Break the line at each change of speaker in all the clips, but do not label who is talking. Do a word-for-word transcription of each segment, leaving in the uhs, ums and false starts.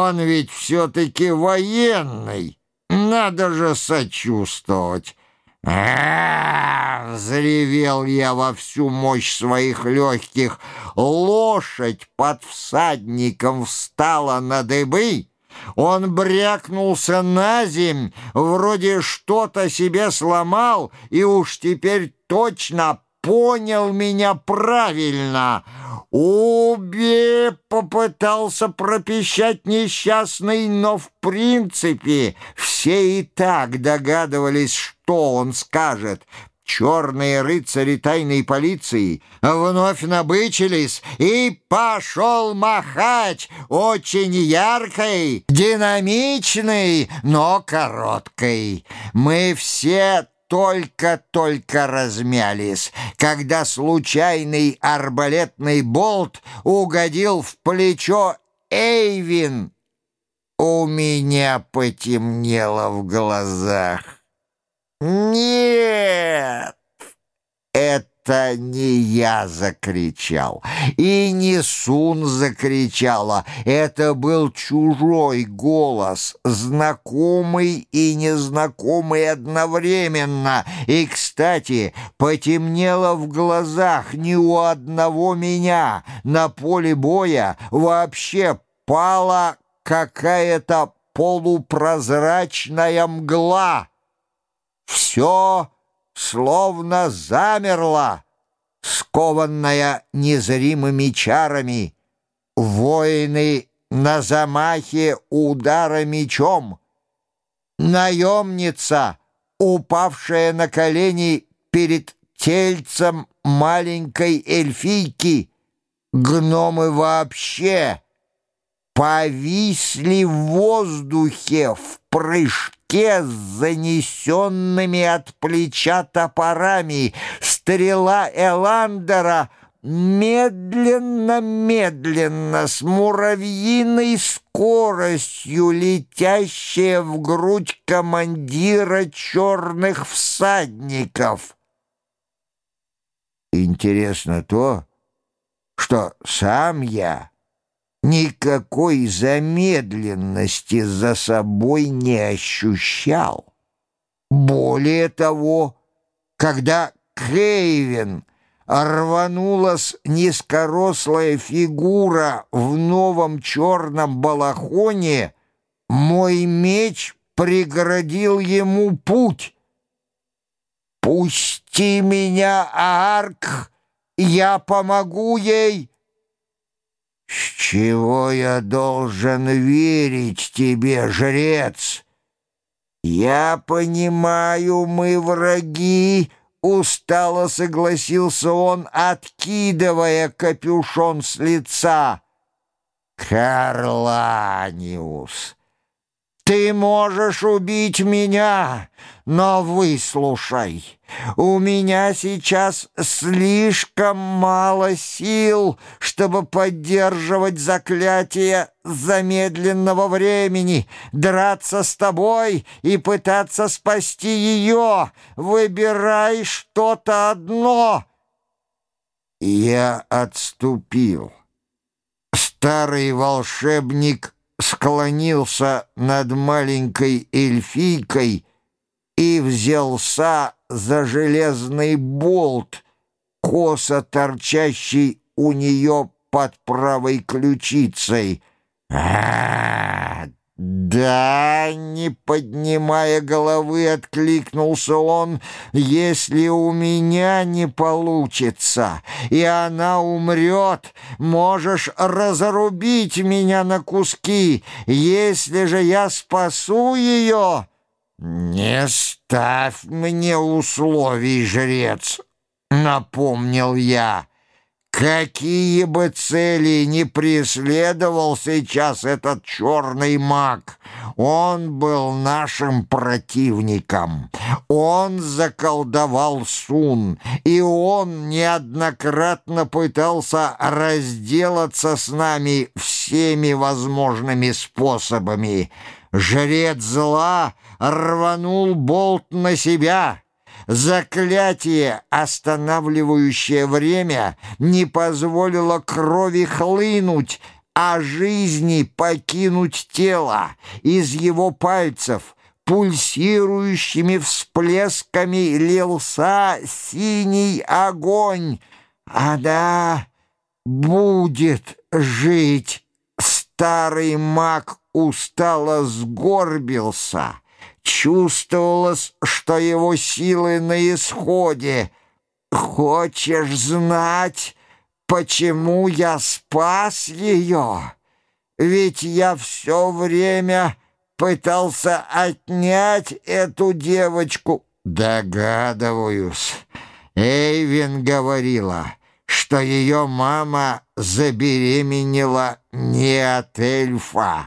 Он ведь все-таки военный. Надо же сочувствовать. А, взревел я во всю мощь своих легких. Лошадь под всадником встала на дыбы. Он брякнулся на земь, вроде что-то себе сломал, и уж теперь точно понял меня правильно. «Убей!» — попытался пропищать несчастный, но в принципе все и так догадывались, что он скажет. Черные рыцари тайной полиции вновь набычились, и пошел махать очень яркой, динамичной, но короткой. Мы все только-только размялись, когда случайный арбалетный болт угодил в плечо Эйвин. У меня потемнело в глазах. «Нет, это не я закричал, и не Сун закричала. Это был чужой голос, знакомый и незнакомый одновременно. И, кстати, потемнело в глазах не у одного меня. На поле боя вообще пала какая-то полупрозрачная мгла. Все словно замерло, скованное незримыми чарами. Воины на замахе удара мечом. Наемница, упавшая на колени перед тельцем маленькой эльфийки. Гномы вообще повисли в воздухе в прыжке с занесенными от плеча топорами. Стрела Эландера медленно-медленно, с муравьиной скоростью, летящая в грудь командира черных всадников. Интересно то, что сам я никакой замедленности за собой не ощущал. Более того, когда Кейвин рванулась низкорослая фигура в новом черном балахоне, мой меч преградил ему путь. «Пусти меня, Аарк, я помогу ей!» «С чего я должен верить тебе, жрец?» «Я понимаю, мы враги», — устало согласился он, откидывая капюшон с лица. «Карланиус, ты можешь убить меня, но выслушай, у меня сейчас слишком мало сил, чтобы поддерживать заклятие замедленного времени, драться с тобой и пытаться спасти ее. Выбирай что-то одно». Я отступил. Старый волшебник склонился над маленькой эльфийкой и взялся за железный болт, косо торчащий у нее под правой ключицей. «А, да!» — не поднимая головы, откликнулся он. «Если у меня не получится, и она умрет, можешь разрубить меня на куски. Если же я спасу ее...» «Не ставь мне условий, жрец», — напомнил я. Какие бы цели ни преследовал сейчас этот черный маг, он был нашим противником. Он заколдовал Сун, и он неоднократно пытался разделаться с нами всеми возможными способами. Жрец зла рванул болт на себя. Заклятие, останавливающее время, не позволило крови хлынуть, а жизни покинуть тело. Из его пальцев пульсирующими всплесками лился синий огонь. Она будет жить. Старый маг устало сгорбился. Чувствовалось, что его силы на исходе. «Хочешь знать, почему я спас ее? Ведь я все время пытался отнять эту девочку». «Догадываюсь. Эйвин говорила, что ее мама забеременела не от эльфа.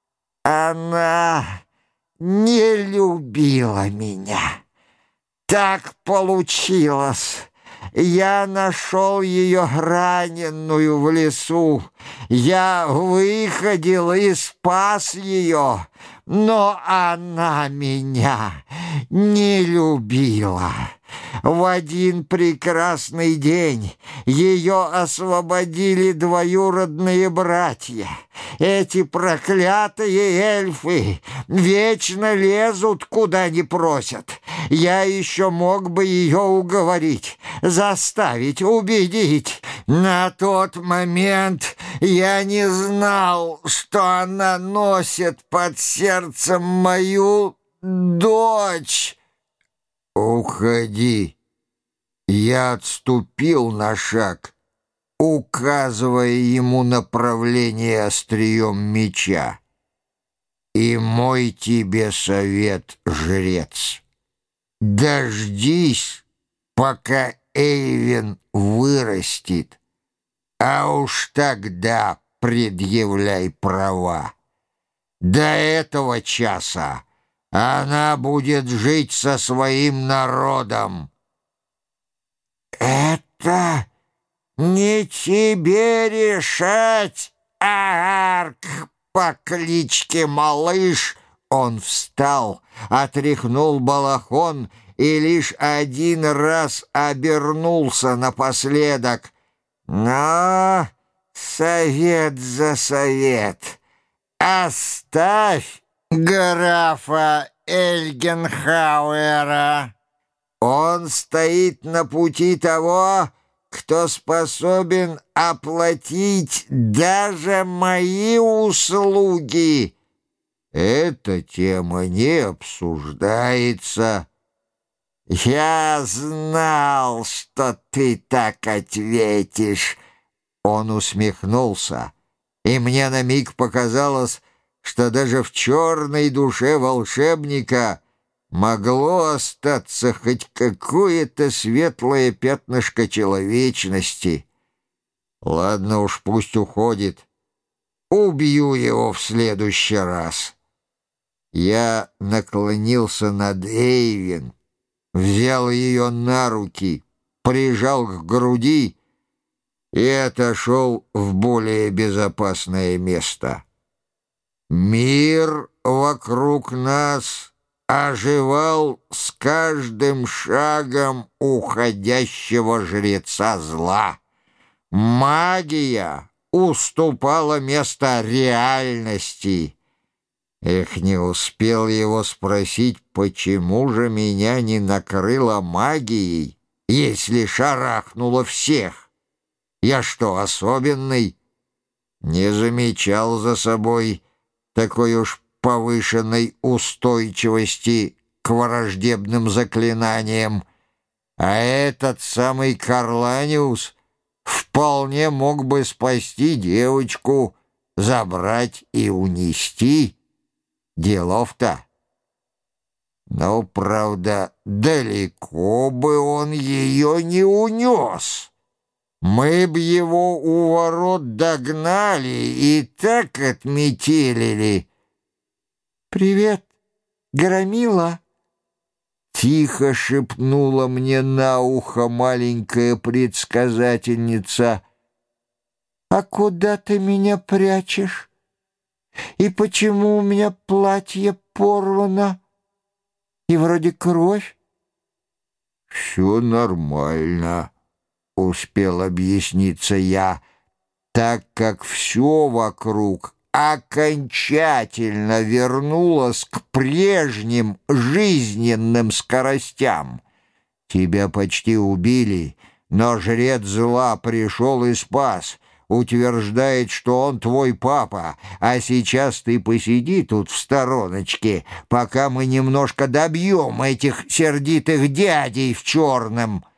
Она не любила меня. Так получилось. Я нашел ее раненую в лесу. Я выходил и спас ее, но она меня не любила. В один прекрасный день ее освободили двоюродные братья. Эти проклятые эльфы вечно лезут, куда не просят. Я еще мог бы ее уговорить, заставить, убедить. На тот момент я не знал, что она носит под сердцем мою дочь. «Уходи!» Я отступил на шаг, указывая ему направление острием меча. «И мой тебе совет, жрец, дождись, пока Эйвин вырастет, а уж тогда предъявляй права. До этого часа она будет жить со своим народом». «Это не тебе решать, Аарк по кличке Малыш!» Он встал, отряхнул балахон и лишь один раз обернулся напоследок. «Но совет за совет. Оставь графа Эльгенхауэра. Он стоит на пути того, кто способен оплатить даже мои услуги». «Эта тема не обсуждается». «Я знал, что ты так ответишь». Он усмехнулся, и мне на миг показалось, что даже в черной душе волшебника могло остаться хоть какое-то светлое пятнышко человечности. Ладно уж, пусть уходит. Убью его в следующий раз. Я наклонился над Эйвин, взял ее на руки, прижал к груди и отошел в более безопасное место. Мир вокруг нас оживал с каждым шагом уходящего жреца зла. Магия уступала место реальности. Эх, не успел его спросить, почему же меня не накрыло магией, если шарахнуло всех. Я что, особенный? Не замечал за собой такой уж повышенной устойчивости к враждебным заклинаниям. А этот самый Карланиус вполне мог бы спасти девочку, забрать и унести. Делов-то. Но, правда, далеко бы он ее не унес. Мы б его у ворот догнали и так отметелили. «Привет, Громила!» Тихо шепнула мне на ухо маленькая предсказательница. «А куда ты меня прячешь? И почему у меня платье порвано? И вроде кровь?» «Все нормально», — успел объясниться я. так как все вокруг окончательно вернулось к прежним жизненным скоростям. Тебя почти убили, но жрец зла пришел и спас. Утверждает, что он твой папа, а сейчас ты посиди тут в стороночке, пока мы немножко добьем этих сердитых дядей в черном».